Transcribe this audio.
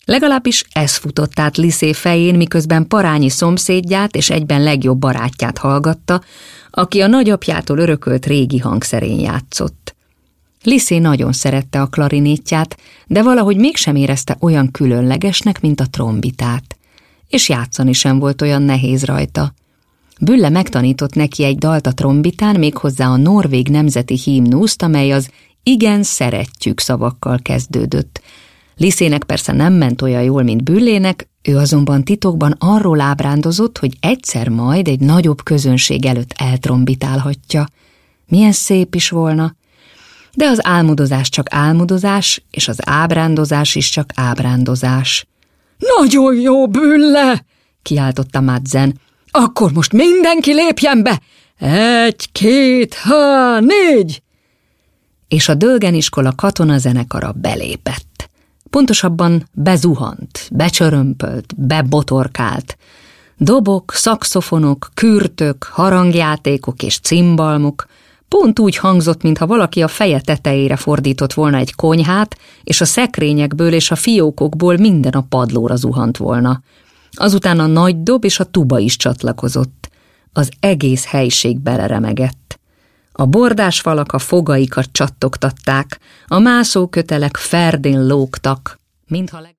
Legalábbis ez futott át Liszé fején, miközben parányi szomszédját és egyben legjobb barátját hallgatta, aki a nagyapjától örökölt régi hangszerén játszott. Liszé nagyon szerette a klarinétját, de valahogy mégsem érezte olyan különlegesnek, mint a trombitát, és játszani sem volt olyan nehéz rajta. Bülle megtanított neki egy dalt a trombitán, méghozzá a norvég nemzeti himnuszt, amely az igen szeretjük szavakkal kezdődött. Liszének persze nem ment olyan jól, mint Büllének, ő azonban titokban arról ábrándozott, hogy egyszer majd egy nagyobb közönség előtt eltrombitálhatja. Milyen szép is volna. De az álmodozás csak álmodozás, és az ábrándozás is csak ábrándozás. Nagyon jó, Bülle! Kiáltotta Madsen. Akkor most mindenki lépjen be! 1, 2, 3, 4! És a Dölgeniskola katonazenekara belépett. Pontosabban bezuhant, becsörömpölt, bebotorkált. Dobok, szaxofonok, kürtök, harangjátékok és cimbalmok pont úgy hangzott, mintha valaki a feje tetejére fordított volna egy konyhát, és a szekrényekből és a fiókokból minden a padlóra zuhant volna. Azután a nagy dob és a tuba is csatlakozott. Az egész helység beleremegett. A bordás falak a fogaikat csattogtatták, a mászókötelek ferdén lógtak, mintha